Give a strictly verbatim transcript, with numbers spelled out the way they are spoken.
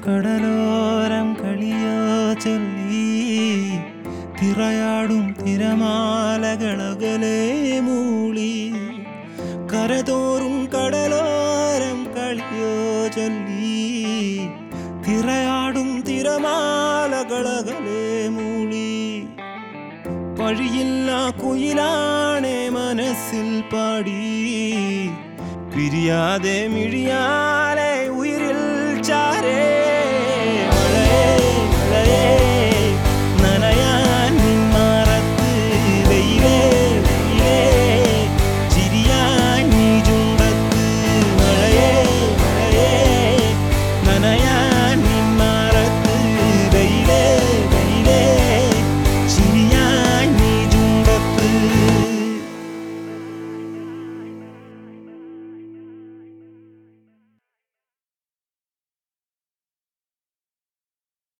കടലോരം കളിയോ ചൊല്ലി തിറയാടും തിരമാലകളകലെ മൂളി കരതോറും കടലോരം കളിയോ ചൊല്ലി തിറയാടും തിരമാലകളകലെ മൂളി പഴിയില്ല കുയിലാണേ മനസ്സിൽ പാടി പിരിയാതെ മിഴിയാലെ ഉയിരിൽ ചാരേ മഴയേ മഴയേ